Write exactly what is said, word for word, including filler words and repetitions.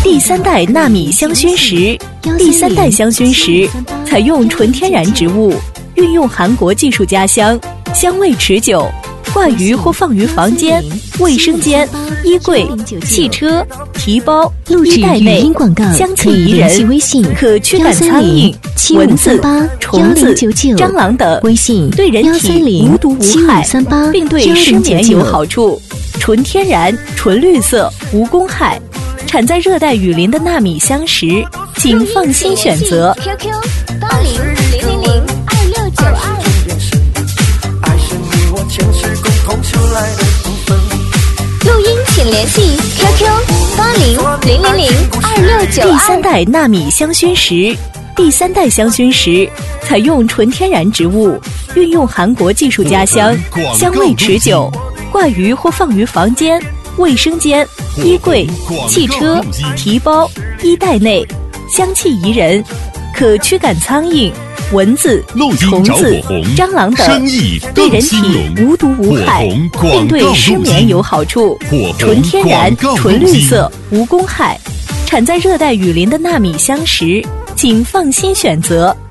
第三代纳米香薰石。第三代香薰石采用纯天然植物，运用韩国技术加香，香味持久，挂于或放于房间、卫生间、衣柜、汽车、提包、衣袋内，香气宜人，可驱赶苍蝇、蚊子、虫子、蟑螂等，对人体无毒无害，并对失眠有好处。纯天然、纯绿色，无公害，产在热带雨林的纳米香石，请放心选择。 Q Q 八零零零零二六九二。录音请联系 Q Q 八零零零零二六九二。 第三代纳米香薰石。第三代香薰石采用纯天然植物，运用韩国技术加香，香味持久，挂于或放于房间、卫生间、衣柜、汽车、提包、衣袋内，香气宜人，可驱赶苍蝇、蚊子、虫子、蟑螂等，对人体无毒无害，并对失眠有好处。纯天然、纯绿色，无公害，产在热带雨林的纳米香石，请放心选择。